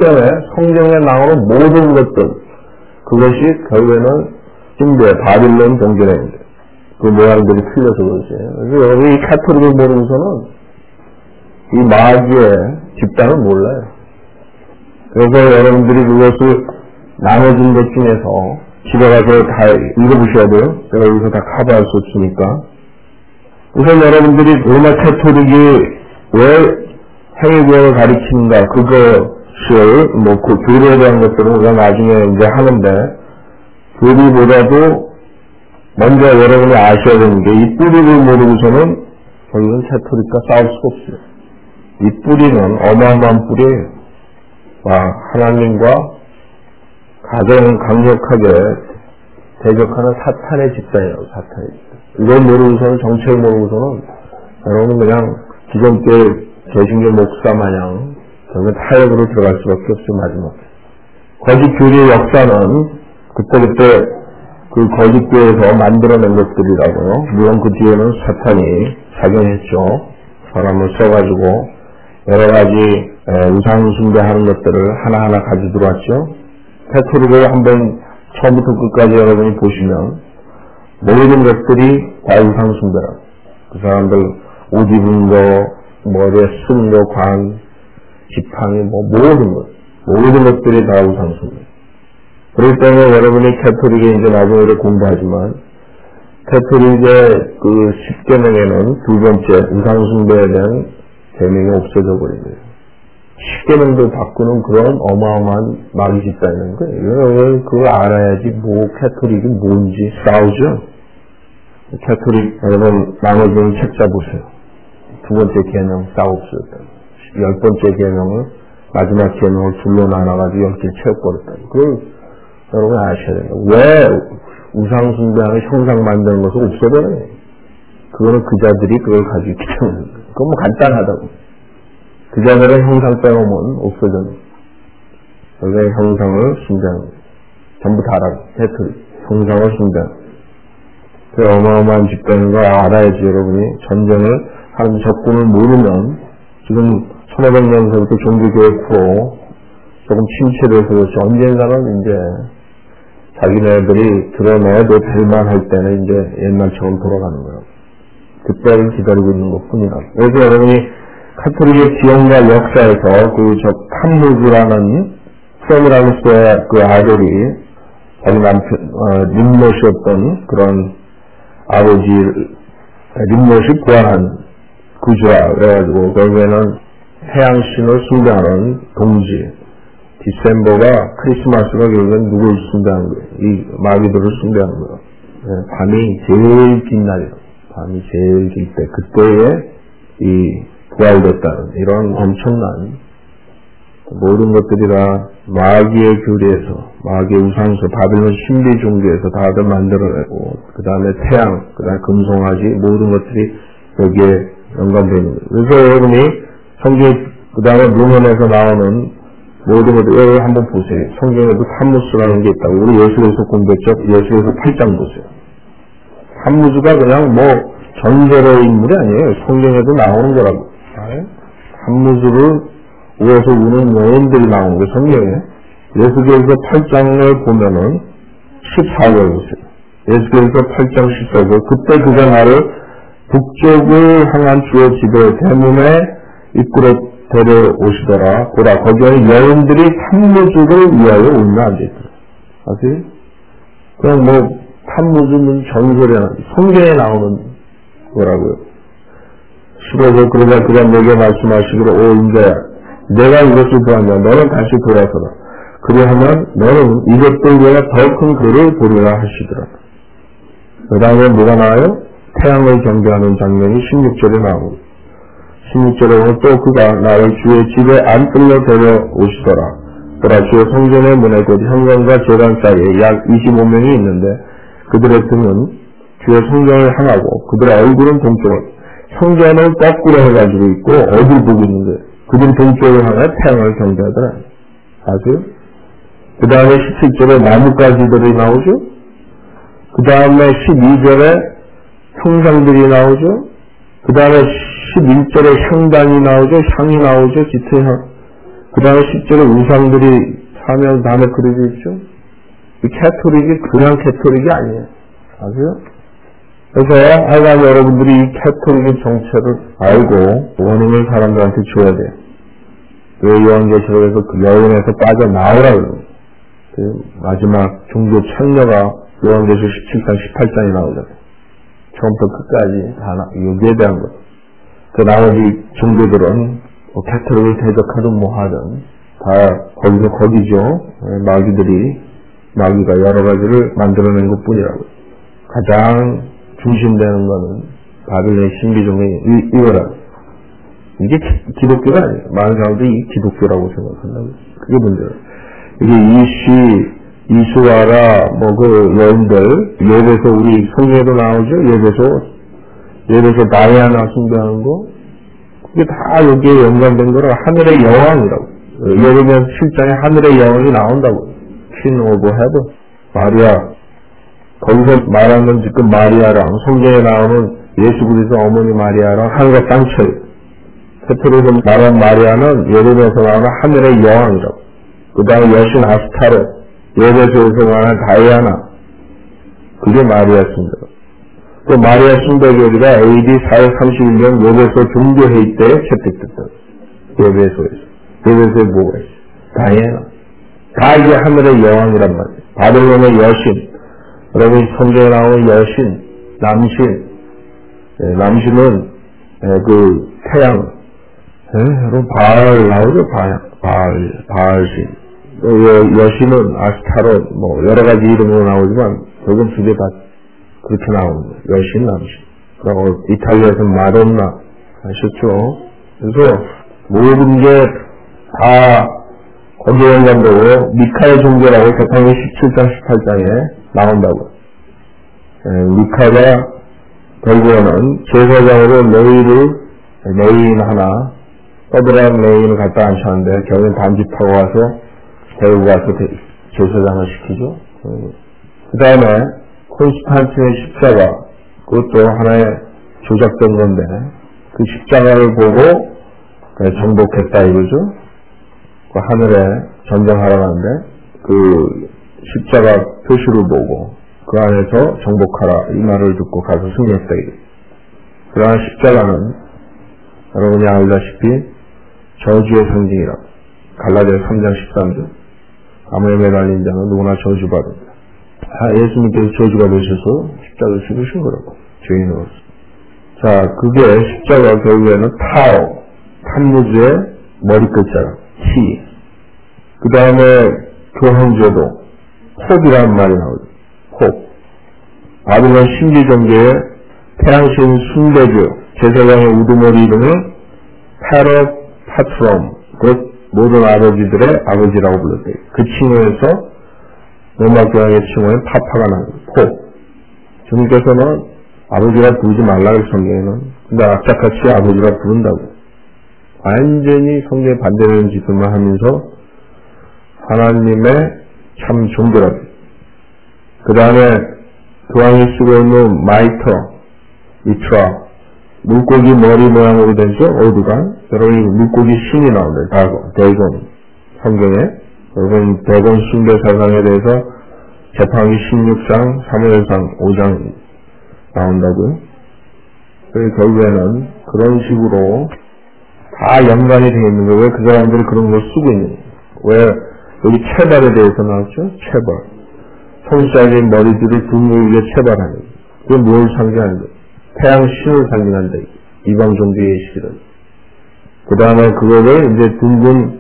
때문에 성경에 나오는 모든 것들, 그것이 결국에는 신대 바빌론 종교입니다. 그 모양들이 틀려서 그러지. 그래서 여러분이 이 카톨릭을 모르고서는 이 마귀의 집단을 몰라요. 그래서 여러분들이 그것을 나눠준 것 중에서 집에 가서 다 읽어보셔야 돼요. 제가 여기서 다 커버할 수 없으니까. 우선 여러분들이 로마 카톨릭이 왜 행위구역을 가리키는가, 그것을, 그 교리에 대한 것들은 우리가 나중에 이제 하는데, 교리보다도 먼저 여러분이 아셔야 되는 게, 이 뿌리를 모르고서는 결국은 카톨릭과 싸울 수가 없어요. 이 뿌리는 어마어마한 뿌리예요. 하나님과 가장 강력하게 대적하는 사탄의 집단이라고, 사탄의 집단. 이걸 모르고서는, 정체를 모르고서는, 여러분은 그냥 기존교회 개신교 목사 마냥 결국은 타협으로 들어갈 수밖에 없어요, 마지막에. 거짓 교리의 역사는 그때그때 그 거짓 교회에서 만들어낸 것들이라고요. 물론 그 뒤에는 사탄이 작용했죠. 사람을 써가지고 여러 가지 우상 숭배하는 것들을 하나하나 가지고 들어왔죠. 카톨릭을 한번 처음부터 끝까지 여러분이 보시면 모든 것들이 다 우상 숭배라고. 그 사람들 옷 입은 거, 머리에 쓴 거, 관, 지팡이, 모든 것들이 다 우상 숭배. 그렇기 때문에 여러분이 카톨릭에 이제 나중에 공부하지만, 카톨릭의 그 10계명에는 두 번째 우상 숭배에 대한 계명이 없어져 버리네요. 10계명도 바꾸는 그런 어마어마한 마귀 집단인 거예요. 그걸 알아야지 카톨릭이 뭔지 싸우죠. 카톨릭 여러분 나눠주는 책자 보세요. 두 번째 계명 싸웠었다. 10번째 계명을 마지막 계명을 둘로 나눠가지고 10개 채워버렸다. 그걸 여러분 아셔야 돼요. 왜 우상 숭배하는 형상 만드는 것을 없애버려요? 그거는 그자들이 그걸 가지고 있기 때문에. 그건 간단하다고. 그자들은 형상 빼놓으면 없어져요. 원래 형상을 숭배하는 거예요. 전부 다라고. 형상을 숭배하는 거예요. 그 어마어마한 집단인 걸 알아야지 여러분이 전쟁을 하는 적군을 모르면 지금 1500년서부터 종교교육으로 조금 침체를 해서 그렇지 언젠가는 이제 자기네들이 드러내도 될만할 때는 이제 옛날처럼 돌아가는 거예요. 그때를 기다리고 있는 것 뿐이다. 그래서 여러분이 카톨릭의 지형과 역사에서 탐무즈라는 프로미라누스의 그 아들이 자기 남편, 림롯이었던 그런 아버지, 림롯이 구원한 구주라 그래가지고 결국에는 태양신을 숭배하는 동지 디셈버가 크리스마스가 결국엔 누굴 숭배하는 거예요? 이 마귀들을 숭배하는 거예요. 밤이 제일 긴 날이에요. 밤이 제일 길 때 그때에 이 부활됐다는 이런 엄청난 모든 것들이 다 마귀의 교리에서 마귀의 우상서 바빌론 신비 종교에서 다들 만들어내고 그 다음에 태양 그 다음에 금송아지 모든 것들이 여기에 연관되어 있는 거예요. 그래서 여러분이 성경 그 다음에 문헌에서 나오는 모든 것들 여러분 한번 보세요. 성경에도 탐무스라는 게 있다고. 우리 예수에서 공부했죠. 예수에서 8장 보세요. 탐무스가 그냥 전설의 인물이 아니에요. 성경에도 나오는 거라고. 탐무스를 우어서 우는 여인들이 나오는 거예요. 성경에. 예수께서 8장을 보면은 14절 보세요. 예수께서 8장 14절 그때 그가 나를 북쪽을 향한 주의 집에 대문에 이끌어 데려오시더라. 보라 거기에 여인들이 탐무주를 위하여 울며 앉아있더라. 아세요? 그냥 탐무주는 전설에 성경에 나오는 거라고요. 15절 그러자 그가 내게 말씀하시기로 오 인자야 내가 이것을 보았냐 너는 다시 돌아서라. 그리하면 너는 이것들보다 더 큰 글을 보리라 하시더라. 그 다음에 뭐가 나와요? 태양을 경배하는 장면이 16절에 나오고 16절에 보면 또 그가 나를 주의 집에 안뜰러 데려오시더라. 보라 주의 성전의 문에 곧 현관과 제단 사이에 약 25명이 있는데 그들의 등은 주의 성전을 향하고 그들의 얼굴은 동쪽을 성전을 거꾸로 해가지고 있고 어디를 보고 있는데 그들이 동쪽을 향해 태양을 경배하더라. 아세요? 그 다음에 17절에 나뭇가지들이 나오죠. 그 다음에 12절에 형상들이 나오죠. 그 다음에 11절에 향단이 나오죠. 향이 나오죠. 짙은 향. 그 다음에 실제로 우상들이 사면 다음에 그려져 있죠. 이 캐토릭이 그냥 캐토릭이 아니에요. 아세요? 그래서 하여간 여러분들이 이 캐토릭의 정체를 알고 원인을 사람들한테 줘야 돼요. 왜 요한계시록에서 그 여인에서 빠져나오라고 그 마지막 종교 창녀가 요한계시록 17장 18장에 나오잖아요. 처음부터 끝까지 다 여기에 대한 것. 그 나머지 종교들은 뭐 캐토릭을 대적하든 뭐 하든 다 거기서 거기죠. 마귀가 여러 가지를 만들어낸 것 뿐이라고. 가장 중심되는 거는 바빌론의 신비종의 이거라. 이게 기독교가 아니에요. 많은 사람들이 이 기독교라고 생각한다고. 그게 문제예요. 이게 이수와라, 그 여인들, 예배소, 우리 성경에도 나오죠? 예배소 다이아나 숭배하는 거. 그게 다 여기에 연관된 거라 하늘의 여왕이라고. 예를 들면 7장에 하늘의 여왕이 나온다고. Queen of Heaven. 마리아. 거기서 말하는 지금 마리아랑 성경에 나오는 예수 그리스도 어머니 마리아랑 하늘과 땅 차이. 페트로에서 말하는 마리아는 예배소에서 나오는 하늘의 여왕이라고. 그 다음에 여신 아스타로. 예배소에서 말하는 다이아나. 그게 마리아 숭배. 그 마리아 숭배교리가 AD 431년 예배소 종교회의 때 채택됐다. 예배소에 뭐가 있어? 다이아나. 다 이게 하늘의 여왕이란 말이에요. 바벨론의 여신. 여러분 성경에 나오는 여신, 남신은 그 태양. 여러분 바알 나오죠? 바알신. 여신은 아스타롯, 여러 가지 이름으로 나오지만 결국은 두 개 다 그렇게 나오는 거예요. 여신, 남신. 그리고 이탈리아에서는 마돈나 아셨죠? 그래서 모든 게 다 거기에 연관되고 미카의 종교라고 대통령 17장, 18장에 나온다고. 미카가 결국에는 제사장으로 레인 하나, 떠들어간 레인을 갖다 앉혔는데 결국엔 단집하고 와서 데리고 가서 제사장을 시키죠. 그 다음에 콘스탄틴의 십자가, 그것도 하나의 조작된 건데 그 십자가를 보고 정복했다 이거죠. 그 하늘에 전쟁하러 가는데 그 십자가 표시를 보고 그 안에서 정복하라 이 말을 듣고 가서 승리했다 이거. 그러나 십자가는 여러분이 알다시피 저주의 상징이라고. 갈라디아 3장 13절. 나무에 매달린 자는 누구나 저주받는다. 예수님께서 저주가 되셔서 십자가를 죽으신 거라고. 죄인으로서. 자, 그게 십자가 결국에는 타오, 탐무즈의 머리끝자락, T. 그 다음에 교황제도, 홉이라는 말이 나오죠. 홉. 바빌론 신비종교의 태양신 숭배교, 제사장의 우두머리 이름을 페럿 파트롬, 곧 모든 아버지들의 아버지라고 불렀대요. 그 칭호에서 로마 교황의 칭호에 파파가 나는 포. 주님께서는 아버지라 부르지 말라고 성경에는. 근데 악착같이 아버지라 부른다고. 완전히 성경에 반대되는 짓들만 하면서 하나님의 참 종교라고. 그 다음에 교황이 쓰고 있는 마이터, 미트라, 물고기 머리 모양으로 된죠? 오두간. 여러분, 물고기 신이 나오는데, 대건. 성경에. 여러분, 대건 숭배 사상에 대해서 재판기 16장, 사무엘상 5장 나온다고요. 그래서 결국에는 그런 식으로 다 연관이 되어 있는 거예요. 왜 그 사람들이 그런 걸 쓰고 있는 거예요? 왜, 여기 체발에 대해서 나왔죠? 체발. 손살린 머리들을 둥글게 체발하는 거예요. 그게 뭘 상징하는 거예요? 태양 신을 상징한다. 이방 종교의 실은. 그 다음에 그거를 이제 둥근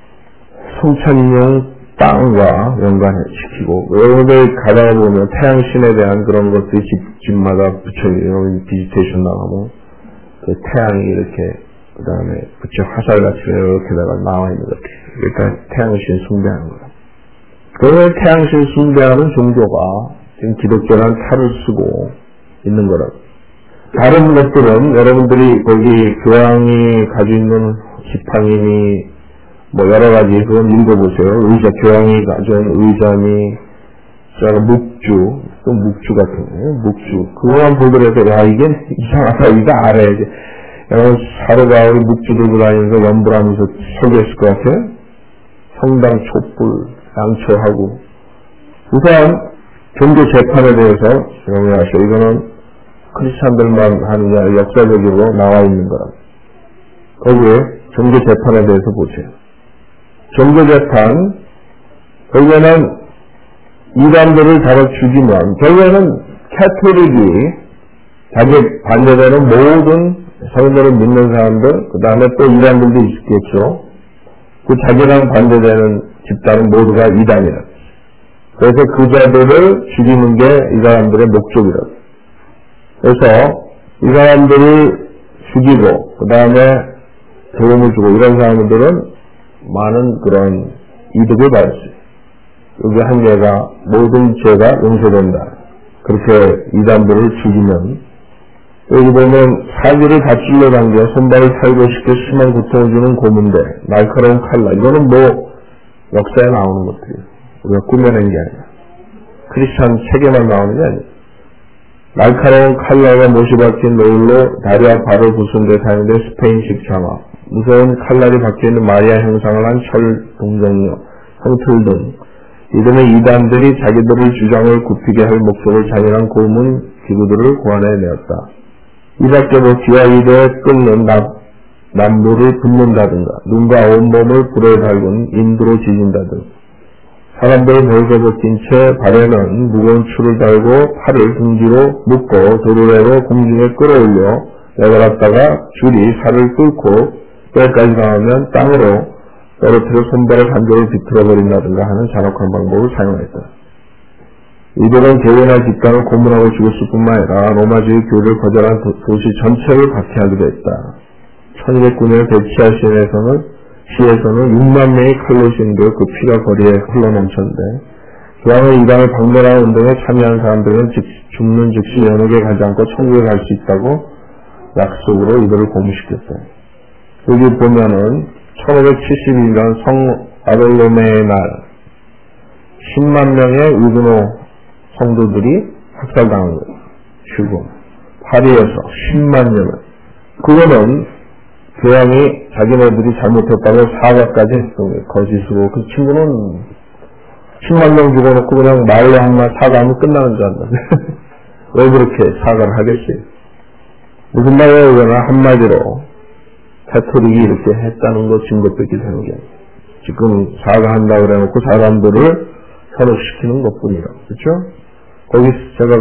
성찬인형 땅과 연관시키고, 여러분들 가다가 보면 태양 신에 대한 그런 것들이 집마다 붙여요. 비지테이션 나가면, 그 태양이 이렇게, 그 다음에 붙여 화살같이 이렇게다가 나와 있는 것 같아요. 그러니까 태양신 숭배하는 거예요. 그 태양신 숭배하는 종교가 지금 기독교라는 탈을 쓰고 있는 거라고. 다른 것들은 여러분들이 거기 교황이 가지고 있는 지팡이니 여러 가지 그건 읽어보세요. 교황이 가져온 의자니 묵주, 또 묵주 같은 거예요. 묵주. 그거만 보더라도 이게 이상하다. 이거 알아야지. 여러분 사로가 우리 묵주 들고 다니면서 연불하면서 소개했을 것 같아요. 성당 촛불 양초하고 우선 종교 재판에 대해서 명명하시오. 이거는 크리스찬들만 하느냐 역사적으로 나와 있는 거라. 거기에 종교 재판에 대해서 보세요. 종교 재판 결국에는 이단들을 잡아 죽이면 결국에는 캐톨릭이 자기 반대되는 모든 성도를 믿는 사람들 그 다음에 또 이단들도 있겠죠. 그 자기랑 반대되는 집단은 모두가 이단이라. 그래서 그 자들을 죽이는 게 이 사람들의 목적이라. 그래서 이 사람들을 죽이고 그 다음에 도움을 주고 이런 사람들은 많은 그런 이득을 받았어요. 여기 한 개가 모든 죄가 용서된다. 그렇게 이단들을 죽이면 여기 보면 사기를 다칠러 당겨 손발을 살고싶게 심한 고통을 주는 고문대 날카로운 칼날 이거는 뭐 역사에 나오는 것들이에요. 우리가 꾸며낸 게 아니라 크리스찬 책에만 나오는 게 아니에요. 날카로운 칼날과 못이 박힌 노을로 다리와 발을 부순 데 사용된 스페인식 장화 무서운 칼날이 박혀있는 마리아 형상을 한 철 동정녀 형틀 등 이들은 이단들이 자기들의 주장을 굽히게 할 목적을 잔인한 고문 기구들을 고안해내었다. 이 밖에도 기와이대에 끓는 남부를 붓는다든가 눈과 온몸을 불에 달군 인두로 지진다 등 사람들을 벌거벗긴 채 발에는 무거운 줄을 달고 팔을 둥지로 묶고 도르래로 공중에 끌어올려 내걸었다가 줄이 살을 끓고 뼈까지 닿으면 땅으로 떨어뜨려 손발의 관절을 비틀어버린다든가 하는 잔혹한 방법을 사용했다. 이들은 교회나 집단을 고문하고 죽였을 뿐만 아니라 로마주의 교를 거절한 도시 전체를 박해하기도 했다. 1209년 베치아 시에서는 6만 명의 칼로 쉰 그 피가 거리에 흘러넘쳤는데 교황의 이단을 박멸하는 운동에 참여한 사람들은 죽는 즉시 연옥에 가지 않고 천국에 갈 수 있다고 약속으로 이들을 고문시켰다. 여기 보면은 1572년 성 바돌로메의 날 10만 명의 우드노 성도들이 학살당한 거예요. 죽음. 파리에서 10만 명을. 그거는 교황이 자기네들이 잘못했다고 사과까지 했던 거예요. 거짓으로. 그 친구는 10만 명 죽어놓고 그냥 말로 한마디 사과하면 끝나는 줄 알았는데 왜 그렇게 사과를 하겠어요? 무슨 말이에요? 이거는 한마디로 캐톨릭이 이렇게 했다는 거 증거밖에 되는 게 아니에요. 지금 사과한다고 그래놓고 사람들을 현혹시키는 것 뿐이라. 그렇죠? 거기 제가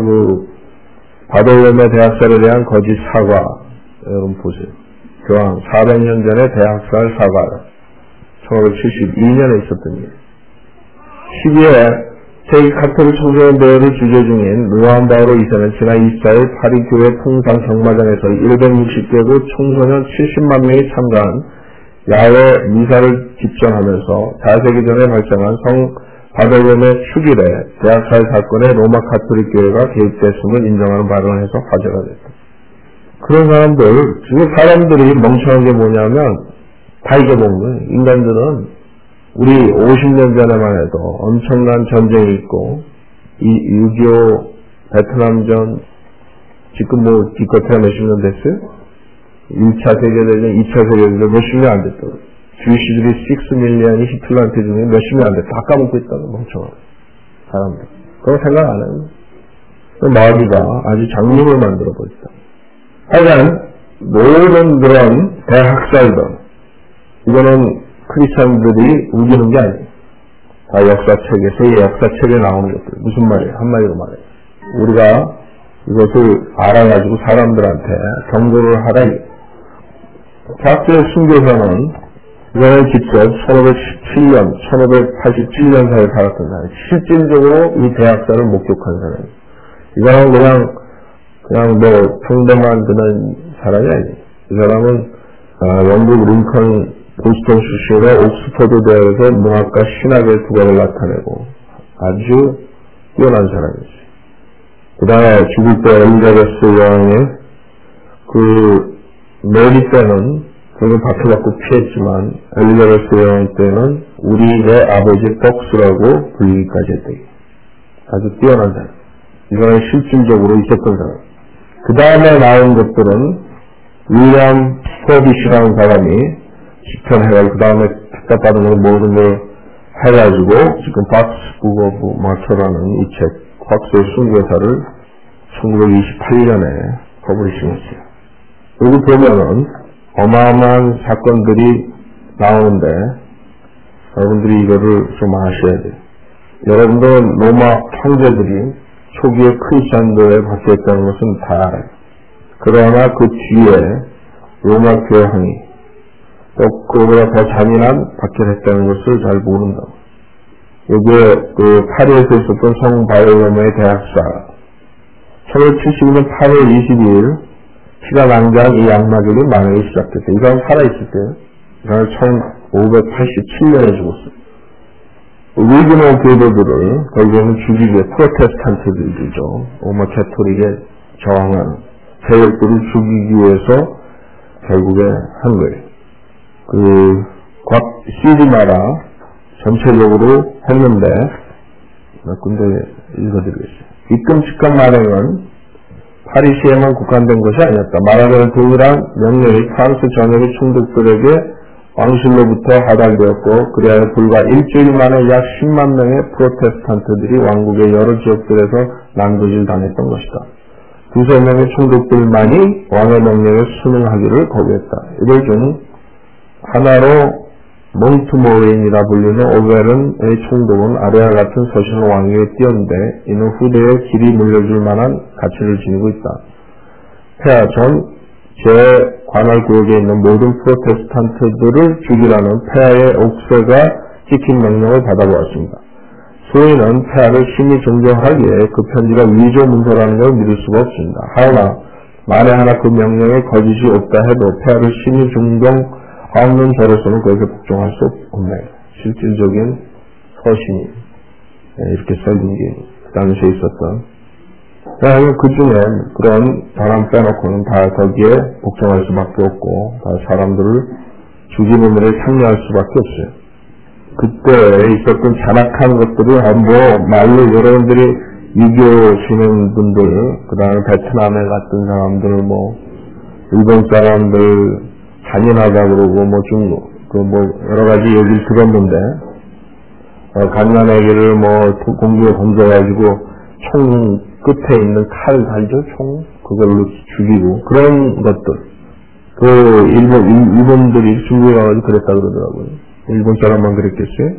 바돌로메 대학살에 대한 거짓 사과 여러분 보세요. 교황 400년 전에 대학살 사과 1572년에 있었던 일. 12회 제2 카톨릭 청소년 대회를 주재 중인 루안 바오로 2세는 지난 24일 파리 교회 통상 경마장에서 160개국 청소년 70만 명이 참가한 야외 미사를 집전하면서 자세기 전에 발생한 성 바돌로메 축일에 대학살 사건에 로마 카톨릭 교회가 개입됐음을 인정하는 발언을 해서 화제가 됐다. 그런 사람들, 지금 사람들이 멍청한 게 뭐냐면 다 잊어본 거예요. 인간들은 우리 50년 전에만 해도 엄청난 전쟁이 있고 6.25 베트남전 지금 기껏해야 몇십 년 됐어요? 1차 세계대전, 2차 세계대전 몇십 년 안 됐다고. 주이시들이 6밀리언이 히틀러한테 중에 몇십 년 안 됐다. 다 까먹고 있다고 멍청한 사람들. 그런 생각 안 해요. 마귀가 아주 장님을 만들어 버렸다. 하여간 모든 그런 대학살들 이거는 크리스찬들이 우기는 게 아니에요. 다 역사책에, 세계 역사책에 나오는 것들. 무슨 말이에요? 한마디로 말해요. 우리가 이것을 알아가지고 사람들한테 경고를 하라. 대학교의 순교사는 이거는 직접 1517년, 1587년 사이에 살았던 사람이에요. 실질적으로 이 대학살을 목격한 사람이에요. 이 사람은 그냥 평범한 그런 사람이 아니에요. 이 사람은 영국 링컨 보스턴 출신으로 옥스퍼드 대학에서 문학과 신학의 두각을 나타내고 아주 뛰어난 사람이었어요. 그 다음에 죽을 때 엘리자베스 여왕의 메리 때는 그걸 박해받고 피했지만 엘리자베스 여왕 때는 우리의 아버지 벅스라고 불리기까지 했대요. 아주 뛰어난 사람. 이 사람이 실질적으로 있었던 사람. 그 다음에 나온 것들은 윌리엄 퍼빗이라는 사람이 집현해가지고 그 다음에 핍박받은 걸 모든 걸 해가지고 지금 박스 북 오브 마터라는 이 책, 박스의 순교사를 1928년에 퍼블리싱했어요. 여기 보면은 어마어마한 사건들이 나오는데 여러분들이 이거를 좀 아셔야 돼요. 여러분들 로마 형제들이 초기에 크리스찬도에 박혀있다는 것은 다 알아요. 그러나 그 뒤에 로마 교황이 또 그보다 더 잔인한 박해했다는 것을 잘 모른다. 여기에 그 파리에서 있었던 성 바르로메의 대학사 1972년 8월 22일 피가 낭자한 이 양마족이 만행이 시작됐어요. 이 사람 살아있을 때요. 이 사람 1587년에 죽었어요. 위그너 교도들을 결국에는 죽이기 위해 프로테스탄트들이죠. 로마 캐토릭에 저항하는 세력들을 죽이기 위해서 결국에 한 거예요. 곽 시리마라 전체적으로 했는데 몇 군데 읽어드리겠어요. 이 끔찍한 만행은 파리시에만 국한된 것이 아니었다. 말하자면 동일한 명령이 프랑스 전역의 총독들에게 왕실로부터 하달되었고 그리하여 불과 일주일 만에 약 10만 명의 프로테스탄트들이 왕국의 여러 지역들에서 난도질 당했던 것이다. 두세 명의 총독들만이 왕의 명령에 순응하기를 거부했다. 이들 중 하나로 몽트모레인이라 불리는 오베른의 총독은 아래와 같은 서신을 왕위에 띄었는데 이는 후대에 길이 물려줄 만한 가치를 지니고 있다. 폐하 전 제 관할구역에 있는 모든 프로테스탄트들을 죽이라는 폐하의 옥세가 찍힌 명령을 받아보았습니다. 소인은 폐하를 심히 존경하기에 그 편지가 위조 문서라는 걸 믿을 수가 없습니다. 하오나 만에 하나 그 명령에 거짓이 없다 해도 폐하를 심히 존경하는 저로서는 거기에 복종할 수 없네. 실질적인 서신이 이렇게 써진 게 그 당시에 있었던. 그 중에 그런 사람 빼놓고는 다 거기에 복종할 수밖에 없고 다 사람들을 죽이는 일에 참여할 수밖에 없어요. 그때 있었던 잔악한 것들을 말로 여러분들이 유교 신흥분들, 그 다음에 베트남에 갔던 사람들, 일본 사람들 잔인하다 그러고 중국, 여러 가지 얘기를 들었는데, 갓난아기를 공중에 던져가지고 총 끝에 있는 칼 달죠? 총? 그걸로 죽이고, 그런 것들. 일본들이 중국에 가가지고 그랬다 그러더라고요. 일본 사람만 그랬겠어요?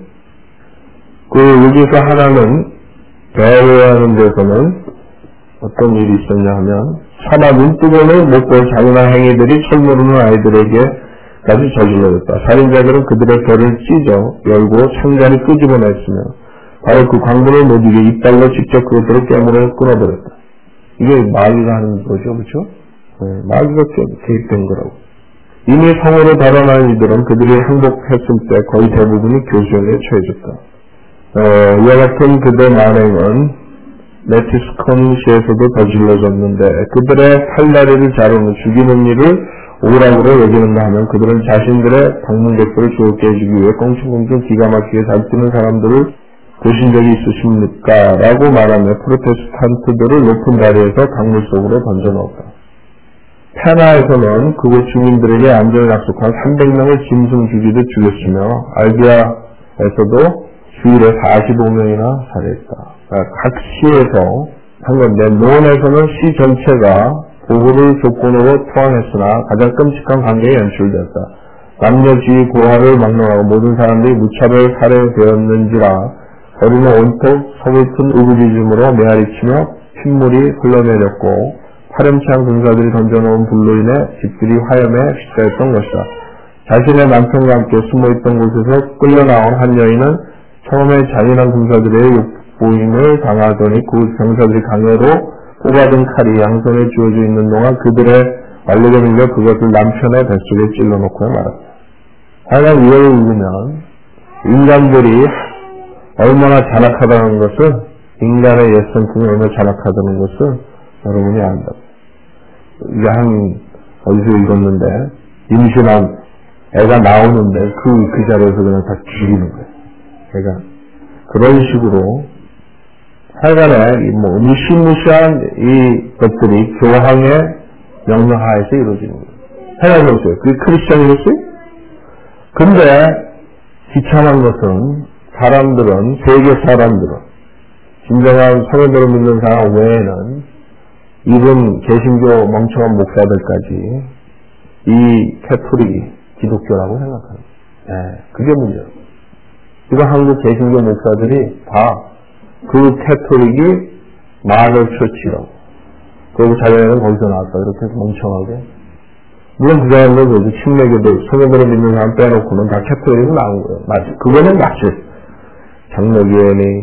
여기서 하나는, 배회하는 데서는 어떤 일이 있었냐 하면, 차마 눈뜨고는 못 볼 잔인한 행위들이 철모르는 아이들에게까지 저질러졌다. 살인자들은 그들의 벼를 찢어 열고 창자를 끄집어냈으며, 바로 그 광분을 못 이겨 이빨로 직접 그것들을 깨물어 끊어버렸다. 이게 마귀가 하는 거죠, 그렇죠? 네, 마귀가 개입된 거라고. 이미 성으로 달아난 이들은 그들이 행복했을 때 거의 대부분이 교수형에 처해졌다. 이와 같은 그들의 만행은 레티스콘시에서도 저질러졌는데 그들의 팔다리를 자르는 죽이는 일을 오락으로 여기는가 하면 그들은 자신들의 방문객들을 좋게 해주기 위해 껑충껑충 기가 막히게 잘 뛰는 사람들을 보신 적이 있으십니까? 라고 말하며 프로테스탄트들을 높은 다리에서 강물 속으로 던져넣었다. 페나에서는 그곳 주민들에게 안전을 약속한 300명을 짐승 죽이듯 죽였으며 알비아에서도 주일에 45명이나 살해했다. 각 시에서 한 건데 노원에서는 시 전체가 보호를 조건으로 포함했으나 가장 끔찍한 관계에 연출되었다. 남녀주의 고하를 막론하고 모든 사람들이 무차별 살해되었는지라 거리는 온통 서글픈 의구지즘으로 메아리치며 핏물이 흘러내렸고 파렴치한 군사들이 던져놓은 불로 인해 집들이 화염에 휩싸였던 것이다. 자신의 남편과 함께 숨어있던 곳에서 끌려나온 한 여인은 처음에 잔인한 군사들의 욕보임을 당하더니 그 병사들이 강요로 뽑아든 칼이 양손에 주어져 있는 동안 그들의 완력에 밀려 그것을 남편의 뱃속에 찔러놓고 말았다. 하여간 이걸 읽으면 인간들이 얼마나 잔악하다는 것을, 인간의 옛성품이 얼마나 잔악하다는 것을 여러분이 안다. 이게 어디서 읽었는데, 임신한 애가 나오는데 그 자리에서 그냥 다 죽이는 거예요. 그러니까, 그런 식으로, 하여간에, 무시무시한 이 것들이 교황의 명령하에서 이루어지는 거예요. 생각해보세요. 그게 크리스천이겠어요? 근데, 비참한 것은, 사람들은, 세계 사람들은, 진정한 성도를 믿는 사람 외에는 이분 개신교 멍청한 목사들까지 이 캐톨릭이 기독교라고 생각합니다. 네, 그게 문제예요. 지금 한국 개신교 목사들이 다 그 캐톨릭이 마더 처치라고. 그리고 자기네는 거기서 나왔다. 이렇게 멍청하게. 물론 그 사람들 모두 침례교도 성도를 믿는 사람 빼놓고는 다 캐톨릭으로 나온 거예요. 맞지? 그거는 맞지. 장로교회니,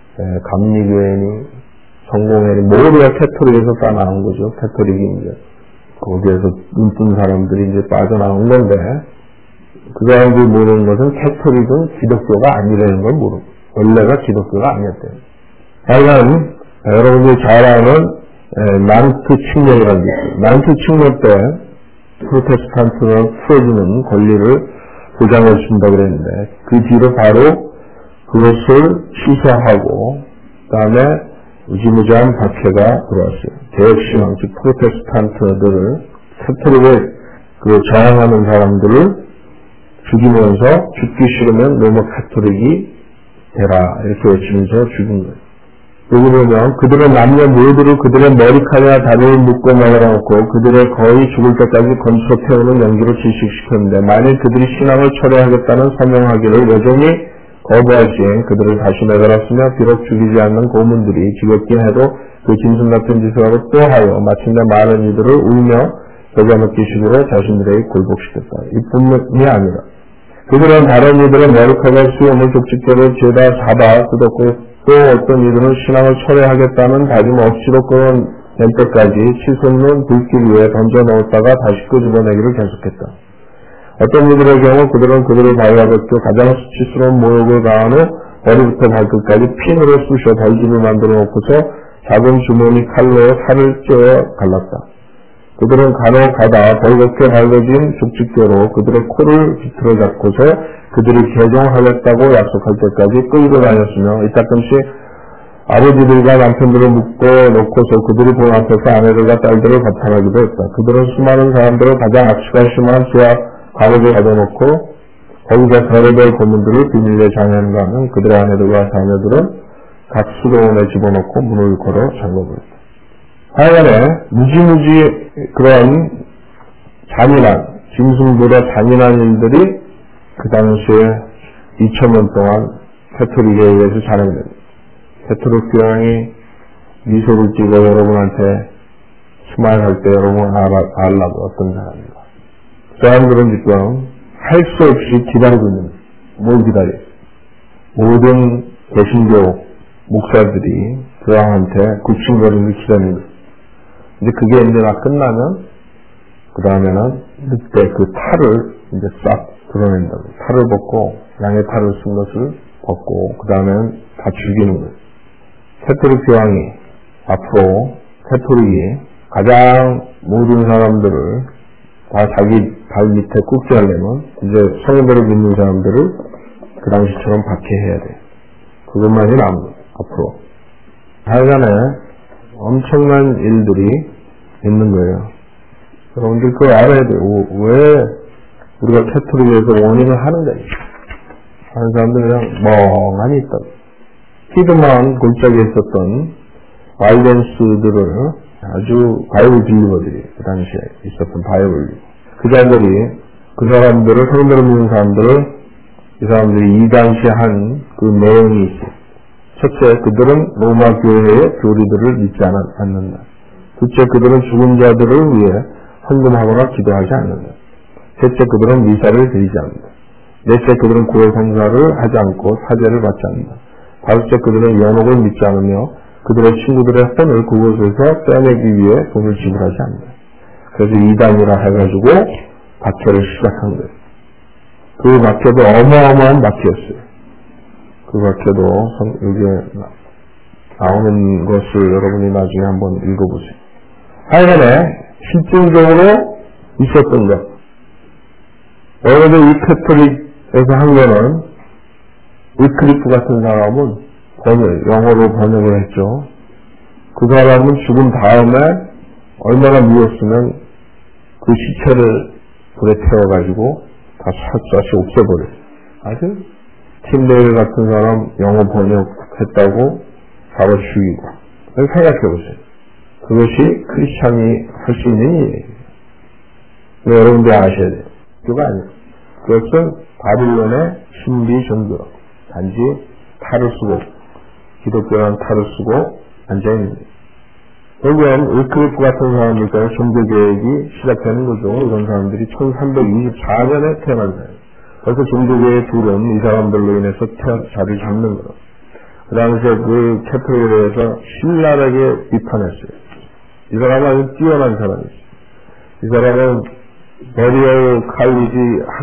감리교회니, 성공회니, 모두가 캐톨릭에서 다 나온 거죠. 캐톨릭이 이제. 거기에서 눈뜬 사람들이 이제 빠져나온 건데, 그 사람들이 모르는 것은 캐톨릭은 기독교가 아니라는 걸 모르고, 원래가 기독교가 아니었대요. 하여간, 여러분들이 잘 아는, 난트 칙령이라는 게 있어요. 난트 칙령 때, 프로테스탄트를 풀어주는 권리를 보장해 준다고 그랬는데, 그 뒤로 바로 그것을 취소하고, 그 다음에 무지무지한 박해가 들어왔어요. 개혁신앙, 즉 프로테스탄트들을, 캐톨릭에 저항하는 사람들을 죽이면서 죽기 싫으면 로마 캐톨릭이 되라 이렇게 외치면서 죽인 거예요. 여기 보면 그들의 남녀 모두를 그들의 머리카락과 다리를 묶고 말아놓고 그들의 거의 죽을 때까지 건초 태우는 연기로 질식시켰는데 만일 그들이 신앙을 철회하겠다는 서명하기를 여전히 거부할 시엔 그들을 다시 내달았으며 비록 죽이지 않는 고문들이 지겹긴 해도 그 짐승 같은 짓을 하고 또 하여 마침내 많은 이들을 울며 겨자먹기 식으로 자신들에게 굴복시켰다. 이뿐이 아니라 그들은 다른 이들의 머리카락 수염을 족집게로 죄다 잡아 뜯었고 또 어떤 이들은 신앙을 철회하겠다는 다짐 없이도 끌어낸 때까지 치솟는 불길 위에 던져 넣었다가 다시 끄집어내기를 계속했다. 어떤 이들의 경우 그들은 그들을 발라벗겨 가장 수치스러운 모욕을 가한 후 머리부터 발끝까지 핀으로 쑤셔 벌집을 만들어 놓고서 작은 주머니 칼로 살을 쪄 갈랐다. 그들은 간혹 가다 벌겋게 발라진 족집게로 그들의 코를 비틀어 잡고서 그들이 개종하겠다고 약속할 때까지 끌고 다녔으며 이따금씩 아버지들과 남편들을 묶어 놓고서 그들이 본 앞에서 아내들과 딸들을 감탄하기도 했다. 그들은 수많은 사람들을 가장 악취가 심한 지하 감옥에 가둬놓고 거기서 별의별 고문들을 비밀리에 장애하는가 하면 그들의 아내들과 자녀들은 각 수도원에 집어넣고 문을 걸어 잠궈버렸다. 하여간에 무지무지 그런 잔인한 짐승보다 잔인한 일들이 그 당시에 2000년 동안 캐톨릭에 의해서 자행됩니다. 캐톨릭 교황이 미소를 띠고 여러분한테 스마일할 때 여러분 알라고 어떤 사람인가. 사람들은 지금 할 수 없이 기다리고 있는 뭘 기다려요? 모든 개신교 목사들이 교황한테 굽신거리를 기다리는 거예요. 이제 그게 이제 다 끝나면 그 다음에는 그때 그 탈을 이제 싹 드러낸다고. 탈을 벗고 양의 탈을 쓴 것을 벗고 그 다음에는 다 죽이는 거예요. 캐톨릭 교황이 앞으로 캐톨릭이 가장 모든 사람들을 다 자기 발 밑에 꾹지 하려면 이제 성인들을 믿는 사람들을 그 당시처럼 박해해야 돼요. 그것만이 남은 앞으로. 하여간에 엄청난 일들이 있는 거예요. 여러분들 그거 알아야 돼요. 왜 우리가 캐톨릭에서 원인을 하는가. 하는 사람들 그냥 멍하니 있다고. 히드만 골짜기에 있었던 바이던스들을 아주 바이블 빌리버들이 그 당시에 있었던 바이블 그 자들이 그 사람들을 성도를 믿는 사람들을 이 사람들이 이 당시에 한 그 내용이 있어요. 첫째, 그들은 로마 교회의 교리들을 믿지 않는다. 둘째, 그들은 죽은 자들을 위해 헌금하거나 기도하지 않는다. 셋째, 그들은 미사를 드리지 않는다. 넷째, 그들은 구월 성사를 하지 않고 사죄를 받지 않는다. 다섯째, 그들은 연옥을 믿지 않으며 그들의 친구들의 혼을 그곳에서 떼내기 위해 돈을 지불하지 않는다. 그래서 이단이라 해가지고 박해를 시작한 거예요. 그 박해도 어마어마한 박해였어요. 그 박해도 여기에 나오는 것을 여러분이 나중에 한번 읽어보세요. 하여간에 실질적으로 있었던 것. 여러분들 이 캐톨릭에서 한 거는 위클리프 같은 사람은 영어로 번역을 했죠. 그 사람은 죽은 다음에 얼마나 미웠으면 그 시체를 불에 태워가지고 다 샅샅이 없애버렸어요. 아세요? 팀레일 같은 사람 영어 번역했다고 바로 죽이고. 생각해보세요. 그것이 크리스찬이 할 수 있는 일이에요. 여러분들이 아셔야 돼요. 그거 아니에요. 그것은 바빌론의 신비 종교. 단지 탈을 쓰고, 기독교란 탈을 쓰고 앉아있는 거예요. 결국엔 위클리프 같은 사람들까지 종교개혁이 시작되는 거죠. 이런 사람들이 1324년에 태어난 사람. 그래서 종교개혁의 둘은 이 사람들로 인해서 자리를 잡는 거예요. 그 당시에 그 캐톨릭에 대해서 신랄하게 비판했어요. 이 사람은 아주 뛰어난 사람이었어요. 이 사람은 베리얼 칼리지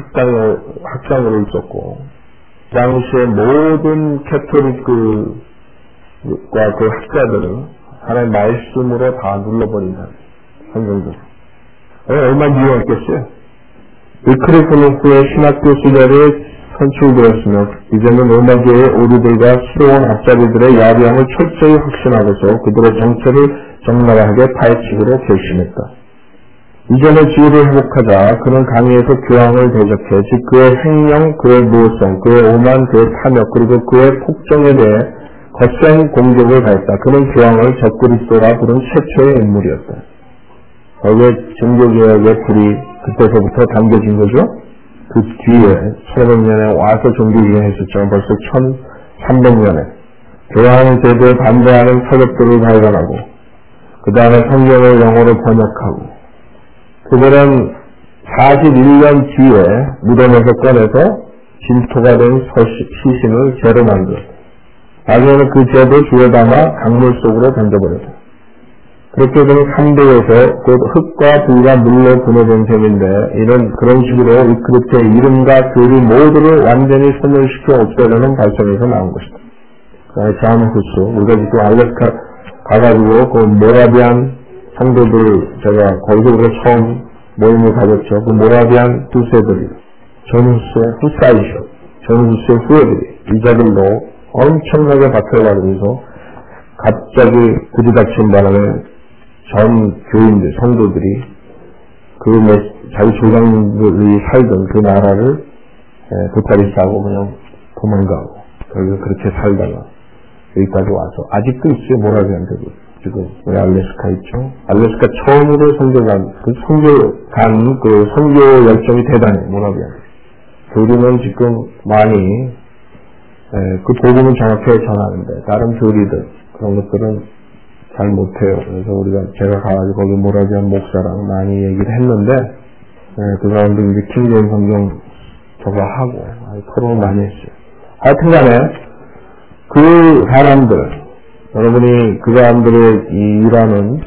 학장으로 있었고, 당시에 모든 캐톨릭과 그 학자들은 하나의 말씀으로 다 눌러버린 사람, 성경적으로. 얼마나 유용했겠어요? 위클리프는 그의 신학교 시절에 선출되었으며, 이제는 로마교의 오류들과 수로원 앞잡이들의 야비함을 철저히 확신하고서 그들의 정체를 적나라하게 파헤치기로 결심했다. 이전의 지위를 회복하자 그는 강의에서 교황을 대적해 즉 그의 행령, 그의 모성, 그의 오만, 그의 탐욕, 그리고 그의 폭정에 대해 거센 공격을 가했다. 그는 교황을 적그리스도라 부른 최초의 인물이었다. 거기에 종교개혁의 불이 그때서부터 당겨진 거죠. 그 뒤에 1500년에 와서 종교개혁했었죠. 벌써 1300년에 교황 제도에 반대하는 서적들을 발견하고 그 다음에 성경을 영어로 번역하고 그들은 41년 뒤에 무덤에서 꺼내서 진토가 된 시신을 재로 만들었다. 나중에는 그 재도 주에 담아 강물 속으로 던져버렸다. 그렇게 되면 3대에서 곧 흙과 불과 물로 분해된 셈인데 이는 그런 식으로 위클리프의 이름과 교리 모두를 완전히 소멸시켜 없애려는 발전에서 나온 것이다. 존 후스, 우리가 지금 알래스카 가가지고 그 모라비안 성도들 제가 거기서 우리가 처음 모임을 가졌죠. 그 모라비안 후세들이 존 후스의 후사이셔, 존 후스의 후예들이 이자들로 엄청나게 박해받으면서 갑자기 구지닥친 바람에 전 교인들, 성도들이 자기 조상들이 살던 그 나라를 도타리 싸고 그냥 도망가고 그리고 그렇게 살다가 여기까지 와서 아직도 있어요. 모라비안들이 지금 우리 알래스카 있죠. 알래스카 처음으로 선교 열정이 대단해. 모라비안 교리는 지금 많이 그 복음은 정확하게 전하는데 다른 교리들 그런 것들은 잘 못해요. 그래서 제가 가가지고 거기 모라비안 목사랑 많이 얘기를 했는데 그 사람들 이제 킹제임 성경 저거 하고 토론을 많이 했어요. 하여튼간에 그 사람들, 여러분이 그 사람들의 일하는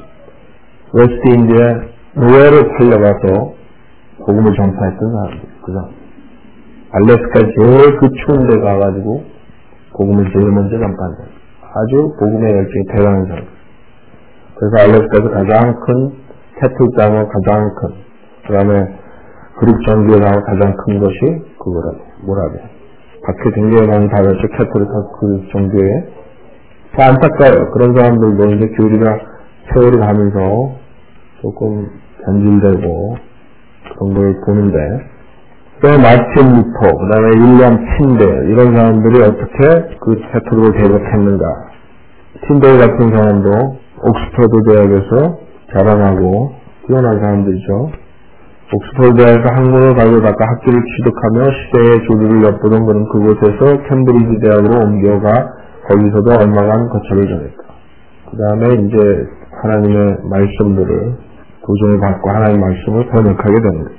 웨스트인디에 노예로 팔려가서 복음을 전파했던 사람들, 그 사람. 알래스카 제일 그 추운 데 가가지고 복음을 제일 먼저 전파한 사람. 아주 복음의 열정이 대단한 사람. 그래서 알래스카에서 가장 큰 캐톨릭당은 가장 큰, 그 다음에 그룹 전교당은 가장 큰 것이 그거라고, 모라비안. 박해 굉장히 많이 받았죠. 캐톨릭 그 종교에. 안타까워요. 그런 사람들도 이제 교리가 세월이 가면서 조금 변질되고 그런 걸 보는데, 또 마틴 루터, 그 다음에 윌리엄 틴데일, 이런 사람들이 어떻게 그 캐톨릭을 대적했는가. 틴데일 같은 사람도 옥스퍼드 대학에서 자라나고 뛰어난 사람들이죠. 옥스퍼드 대학에서 학문을 가져다가 학교를 취득하며 시대의 조류를 엿보던 그는 그곳에서 캠브리지 대학으로 옮겨가 거기서도 얼마간 거처를 전했다. 그 다음에 이제 하나님의 말씀들을 도전을 받고 하나님의 말씀을 번역하게 됩니다.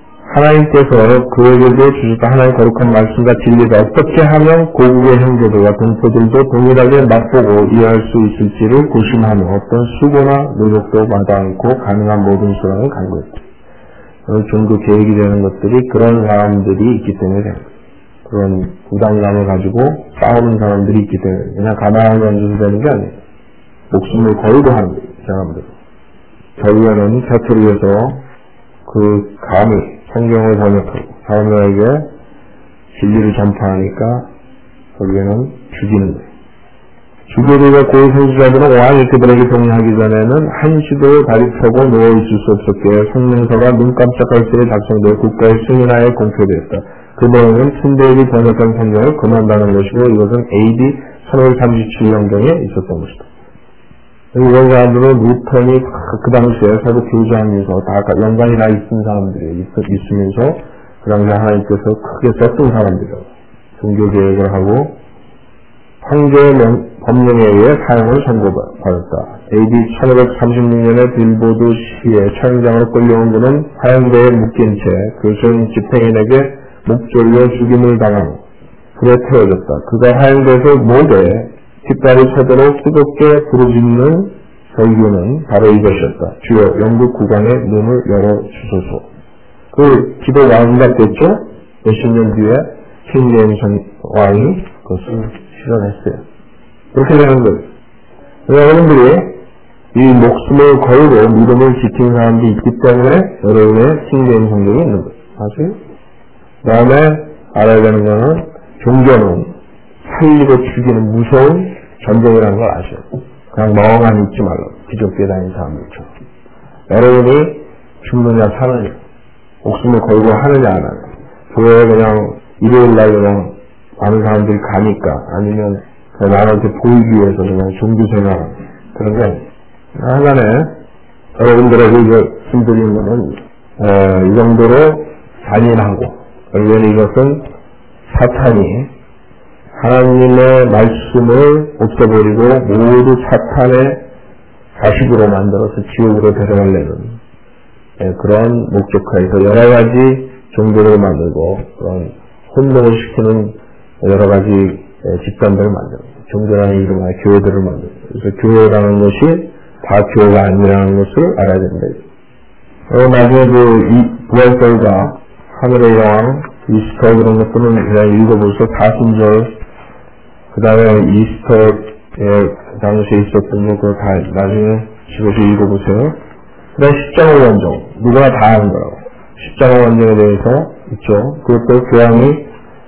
하나님께서 그에게도 주셨다 하나님의 거룩한 말씀과 진리가 어떻게 하면 고국의 형제들과 동포들도 동일하게 맛보고 이해할 수 있을지를 고심하며 어떤 수고나 노력도 마다 않고 가능한 모든 수단을 강구했다. 종교 계획이 되는 것들이 그런 사람들이 있기 때문에 됩니다. 그런 부담감을 가지고 싸우는 사람들이 있기 때문에 그냥 가만히 앉아서 되는 게 아니에요. 목숨을 걸고 하는 거예요. 사람들. 결국에는 캐톨릭에서 그 감히 성경을 번역하고 사람들에게 진리를 전파하니까 결국에는 죽이는 거예요. 주교들과 고위 선지자들은 왕이 그들에게 동의하기 전에는 한시도 다리 펴고 누워있을 수 없었기에 성명서가 눈 깜짝할 새에 작성되어 국가의 승인하에 공표되었다. 그 내용은 틴데일이 번역한 성경을 금한다는 것이고 이것은 AD 1537년경에 있었던 것이다. 이런 사람들은 루턴이 그 당시에 서로 교제하면서 다 연관이 다 있는 사람들이 있으면서 그 당시에 하나님께서 크게 썼던 사람들이에요. 종교개혁을 하고 황제의 법령에 의해 사형을 선고받았다. AD 1536년에 빌보드 시에 촬영장으로 끌려온 그는 화양대에 묶인 채 교수인 집행인에게 목졸려 죽임을 당하고 불에 태워졌다. 그가 화양대에서 목에 깃발이 서도록 뜨겁게 부르짖는 설교는 바로 이것이었다. 주여 영국 국왕의 눈을 열어주소서. 그 기도가 응답됐죠? 몇십 년 뒤에 킹 제임스 왕이 그것을 실현했어요. 그렇게 되는 거예요. 여러분들이 이 목숨을 걸고 믿음을 지킨 사람들이 있기 때문에 여러분의 킹 제임스 성경이 있는 거예요. 아세요? 그 다음에 알아야 되는 거는 종교는 살리고 죽이는 무서운 전쟁이라는 걸 아셔요. 그냥 멍하니 있지 말라고. 기독교에 다니는 사람들처럼. 여러분이 죽느냐 사느냐, 목숨을 걸고 하느냐 안 하느냐. 교회에 그냥 일요일날 그냥 많은 사람들이 가니까 아니면 나한테 보이기 위해서 그냥 종교생활 그런 게 아니에요. 하나는 여러분들에게 이거 힘들인 거는 이 정도로 잔인하고 결국에는 이것은 사탄이 하나님의 말씀을 없애버리고 모두 사탄의 자식으로 만들어서 지옥으로 데려가려는 그런 목적하에서 여러 가지 종교를 만들고 그런 혼동을 시키는 여러 가지 집단들을 만들고 종교라는 이름하에 교회들을 만들고 그래서 교회라는 것이 다 교회가 아니라는 것을 알아야 된다. 나중에 이 부활절과 하늘의 여왕, 이스터 그런 것들은 그냥 읽어보셔서 사순절 그 다음에 이스터의 당시에 있었던 거 그거 다 나중에 집에서 읽어보세요. 그 다음에 십자가 원정 누구나 다 아는 거라고. 십자가 원정에 대해서 있죠. 그것도 교황이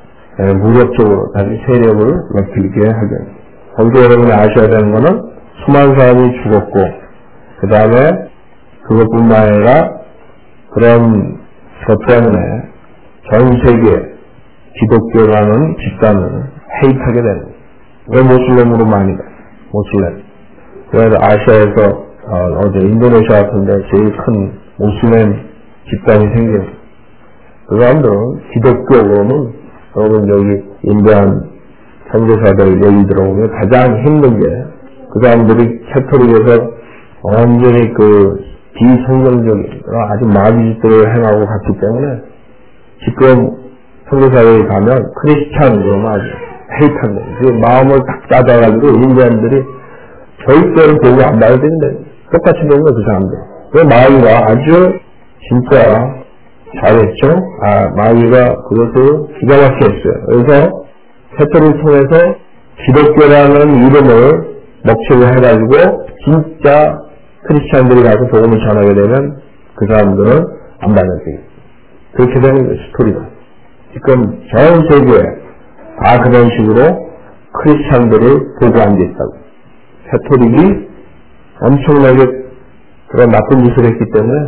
무력적으로 다시 세력을 넓히게 하죠. 거기서 여러분이 아셔야 되는 거는 수많은 사람이 죽었고 그 다음에 그것뿐만 아니라 그런 것 때문에 전 세계 기독교라는 집단을 해입하게 되는 거예요. 왜 모슬렘으로 많이 가요? 모슬렘. 그래서 아시아에서 어제 인도네시아 같은 데 제일 큰 모슬렘 집단이 생겨요. 그 사람들은 기독교로는 여러분 여기 인도한 선교사들 얘기 들어보면 가장 힘든 게 그 사람들이 캐토릭에서 완전히 그 비성경적인 아주 마귀짓들을 행하고 갔기 때문에 지금 선교사회에 가면 크리스찬으로 아주 헤이트한 거예요. 그 마음을 딱 짜져가지고 인디안들이 절대로 보고 안 봐야 되는데 똑같이 보는 거예요, 그 사람들. 그 마귀가 아주 진짜 잘했죠? 마귀가 그것을 기가 막히게 했어요. 그래서 캐토릭을 통해서 기독교라는 이름을 먹칠을 해가지고 진짜 크리스찬들이 가서 복음을 전하게 되면 그 사람들은 안 받아들여요. 그렇게 되는 거예요, 스토리가. 지금 전 세계에 다 그런 식으로 크리스찬들을 보고 앉아있다고. 캐토릭이 엄청나게 그런 나쁜 짓을 했기 때문에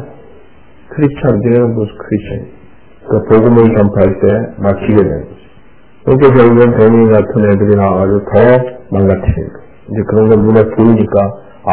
크리스찬들은 무슨 크리스찬이 그 복음을 전파할 때 막히게 되는 거죠. 그렇게 결국엔 베니 같은 애들이 나와가지고 더 망가뜨리는 거예요. 이제 그런 걸 눈에 보이니까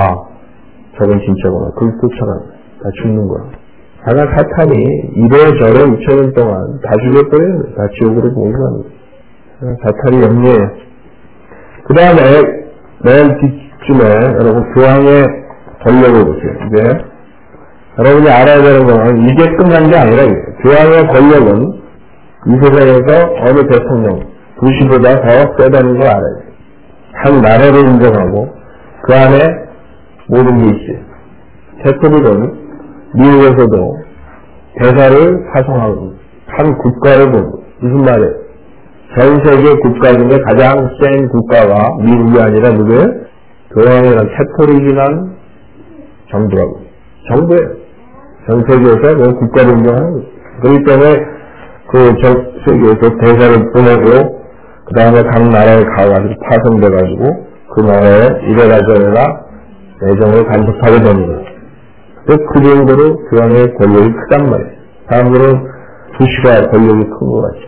저건 진짜구나. 그걸 쫓아가는 거야. 다 죽는 거야. 하나 사탄이 이래저래 2000년 동안 다 죽여버리는 거야. 다 지옥으로 몰아가는 거야. 사탄이 영리해요. 그 다음에 맨 뒤쯤에 여러분 교황의 권력을 보세요. 이제 여러분이 알아야 되는 건 이게 끝난 게 아니라 교황의 권력은 이 세상에서 어느 대통령, 부시보다 더 세다는 걸 알아야 돼요. 한 나라를 인정하고 그 안에 모든 게 있어요. 캐토릭은 미국에서도 대사를 파송하고 한 국가를 보고 무슨 말이에요? 전 세계 국가 중에 가장 센 국가가 미국이 아니라 누구예요? 교황이란 캐토릭이란 정부라고. 정부예요. 전 세계에서 그 국가를 인정하는 거예요. 그렇기 때문에 그 전 세계에서 대사를 보내고 그 다음에 각 나라에 가가지고 파송돼가지고 그 나라에 이래라 저래라 내정을 간섭하게 되는 거예요. 그 정도로 교황의 권력이 크단 말이에요. 사람들은 부시가 권력이 큰 것 같죠.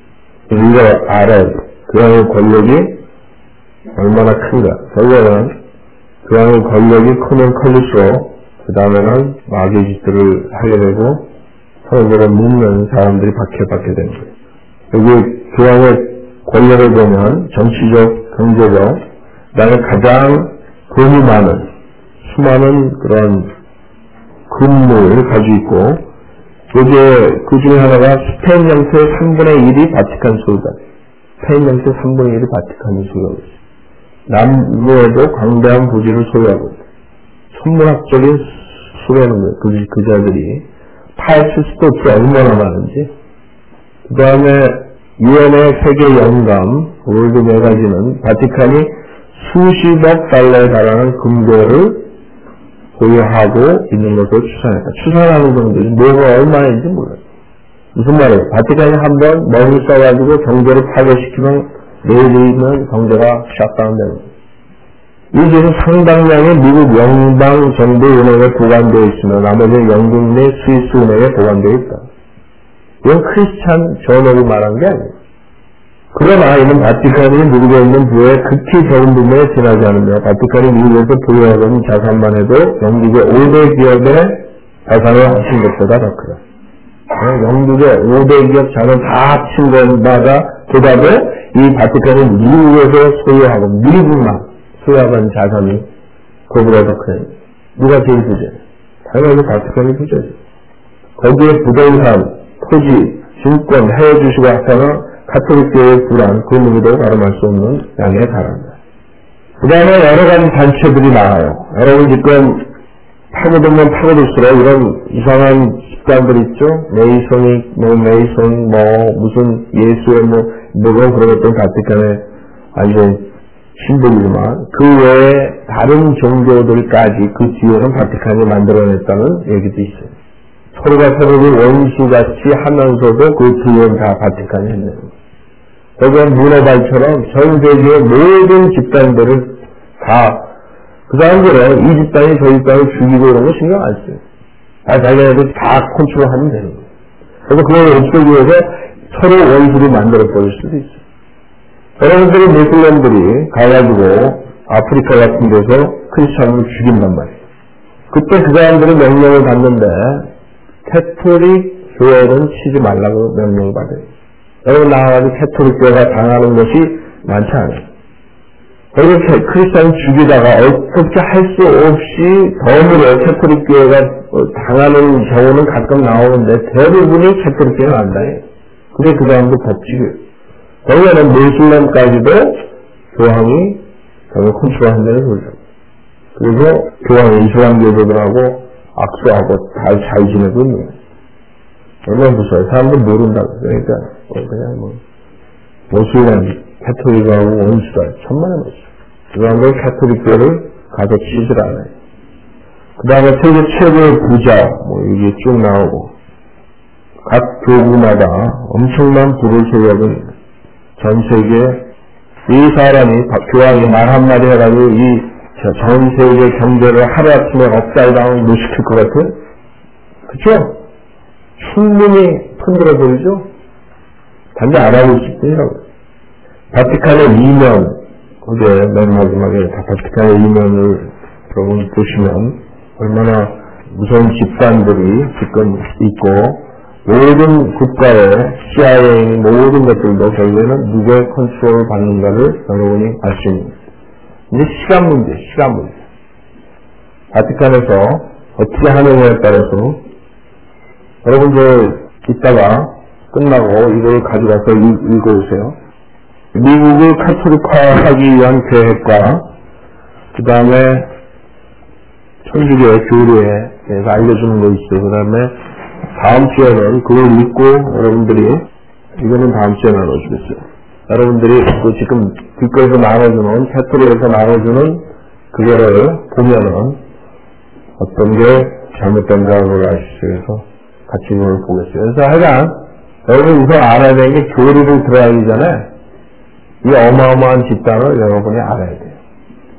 우리가 알아야 돼요. 교황의 권력이 얼마나 큰가. 결국에는 교황의 권력이 크면 클수록 그 다음에는 마귀의 짓들을 하게 되고 서로서로 묻는 사람들이 박해받게 되는 거예요. 여기 교황의 권력을 보면 정치적, 경제적, 그 다음에 가장 돈이 많은 수많은 그런 근무를 가지고 있고 여기에 그 중에 하나가 스페인 영토의 3분의 1이 바티칸 소유다. 스페인 영토의 3분의 1이 바티칸이 소유하고 있어요. 남부에도 광대한 부지를 소유하고 있어요. 천문학적인 수라는 거예요. 그 자들이 파헤칠 수도 없이 얼마나 많은지. 그 다음에 유엔의 세계 영감 월드 매거진은 바티칸이 수십억 달러에 달하는 금고를 보유하고 있는 것으로 추산했다. 추산하는 정도지 뭐가 얼마인지 몰라요. 무슨 말이에요? 바티칸이 한번 멍이 써가지고 경제를 파괴시키면 내일이면 경제가 샷다운되는 거예요. 이 중에 상당량의 미국 연방 정부 은행에 보관되어 있으며 나머지는 영국 내 스위스 은행에 보관되어 있다. 이건 크리스찬 전업이 말한 게 아니에요. 그러나 이는 바티칸이 미국에 있는 부에 극히 적은 부분에 지나지 않으며 바티칸이 미국에서 보유하고 있는 자산만 해도 영국의 5대 기업의 자산을 합친 것보다 더 크다. 영국의 5대 기업 자산 다 합친 것마다 보다도 이 바티칸이 미국에서 소유하고 미국만 소유하는 자산이 그보다 더 크다. 누가 제일 부자예요? 당연히 바티칸이 부자죠. 거기에 부동산, 토지, 증권, 해외 주식을 합하면 카톨릭교회의 불안, 그 누구도 가름할 수 없는 양에 달합니다. 그 다음에 여러 가지 단체들이 나와요. 여러분 지금 파고들면 파고들수록 이런 이상한 집단들 있죠? 메이소닉, 메이son, 무슨 예수의 그런 것들은 바티칸의 완전 신분이지만 그 외에 다른 종교들까지 그 뒤에는 바티칸이 만들어냈다는 얘기도 있어요. 서로가 서로를 원수같이 하면서도 그 뒤에는 다 바티칸이 했네요. 여기는 문어발처럼 전 세계의 모든 집단들을 다, 그 사람들은 이 집단이 저 집단을 죽이고 이런 거 신경 안 써요. 자기네들 다 컨트롤하면 되는 거예요. 그래서 그걸 없애기 위해서 서로 원수를 만들어버릴 수도 있어요. 여러분들이 무슬림들이 가가지고 아프리카 같은 데서 크리스찬을 죽인단 말이에요. 그때 그 사람들은 명령을 받는데 캐톨릭 교회는 치지 말라고 명령을 받아요. 여러분 나와가지고 캐톨릭 교회가 당하는 것이 많지 않아요. 그리고 크리스찬을 죽이다가 어떻게 할 수 없이 덤으로 캐톨릭 교회가 당하는 경우는 가끔 나오는데 대부분이 캐톨릭 교회는 안 당해요. 그게 그 사람도 법칙이에요. 결국에는 무슬림까지도 교황이 저를 컨트롤한다는 소리죠. 그래서 교황이 이슬람 교도들하고 악수하고 잘 지내고 있는 거예요. 얼마나 무서워요. 사람들 모른다고. 그러니까 그냥 무슬림 캐톨릭하고 원수다. 천만에 맞죠. 그 사람들 캐톨릭 교회를 가서 치질 않아요. 그 다음에 세계 최고의 부자 이게 쭉 나오고 각 교구마다 엄청난 부를 소유하고 있는 전 세계 이 사람이 교황이 말 한마디 해가지고 이 전 세계 경제를 하루아침에 업사이드다운 못 시킬 것 같아요? 그쵸? 충분히 흔들어 보이죠? 단지 알아볼 수 있더라고요. 바티칸의 이면, 그게 맨 마지막에 바티칸의 이면을 여러분 보시면 얼마나 무서운 집단들이 지금 있고 모든 국가의 CIA 모든 것들도 결국에는 누구의 컨트롤을 받는가를 여러분이 알 수 있는 거예요. 이제 시간 문제. 바티칸에서 어떻게 하느냐에 따라서 여러분들 이따가 끝나고 이걸 가져가서 읽어오세요. 미국을 카톨릭화하기 위한 계획과 그 다음에 천주교의 교리에 대해서 알려주는 거 있어요. 그 다음에 다음 주에는 그걸 읽고 여러분들이 이거는 다음 주에 나눠주겠어요. 여러분들이 그 지금 뒷거에서 나눠주는 캐톨릭에서 나눠주는 그거를 보면은 어떤 게 잘못된다고 알 수 있어서 같이 그걸 보겠어요. 그래서 하여간 여러분 우선 알아야 되는 게 교리를 들어가기 전에 이 어마어마한 집단을 여러분이 알아야 돼요.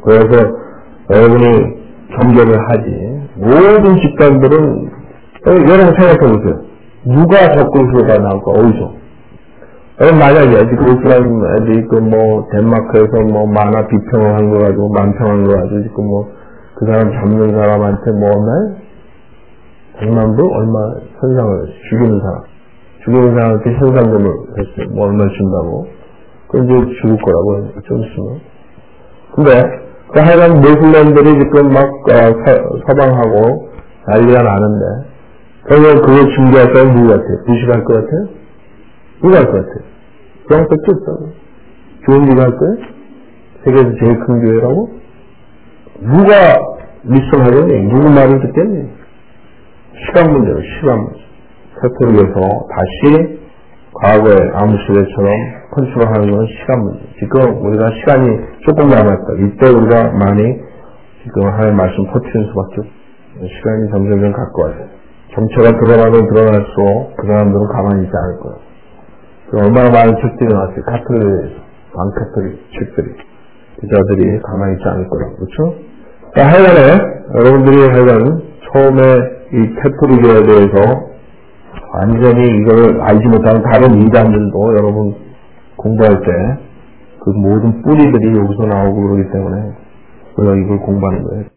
그래서 여러분이 경계를 하지. 모든 집단들은 여러분 생각해보세요. 누가 적금수가 나올까? 어디서? 여러분 만약에 지금 이슬람 애들이 덴마크에서 만화 비평을 한 거 가지고 만평한 거 가지고 지금 그 사람 잡는 사람한테 얼마? 100만 불? 얼마 현상을 죽이는 사람한테 현상금을 했어요. 얼마 준다고. 그럼 이제 죽을 거라고 좀 있으면. 근데 하여간 모슬렘들이 지금 서방하고 난리가 나는데 그러면 그걸 중개할 사람 누구 같아요? 부시가 할 것 같아요? 누가 할 것 같아요? 영밖에 없다고. 좋은 일을 할 거예요? 세계에서 제일 큰 교회라고? 누가 리스트하겠니? 누구 말을 듣겠니? 시간 문제로 시간 문제. 카톨릭에서 다시 과거에 아무 시대처럼 컨트롤하는 건 시간 문제. 지금 우리가 시간이 조금 남았다. 이때 우리가 많이 지금 할 말씀 퍼뜨리는 수밖에 없어요. 시간이 점점 가까워져요. 정체가 드러나면 드러날수록 그 사람들은 가만히 있지 않을 거예요. 얼마나 많은 책들이 나왔어요. 카톨릭에서. 반카톨릭 책들이. 기자들이 가만히 있지 않을 거라고. 그렇죠? 하여간에 여러분들이 하여간 처음에 이 카톨릭에 대해서 완전히 이걸 알지 못하는 다른 이단들도 여러분 공부할 때 그 모든 뿌리들이 여기서 나오고 그러기 때문에 우리가 이걸 공부하는 거예요.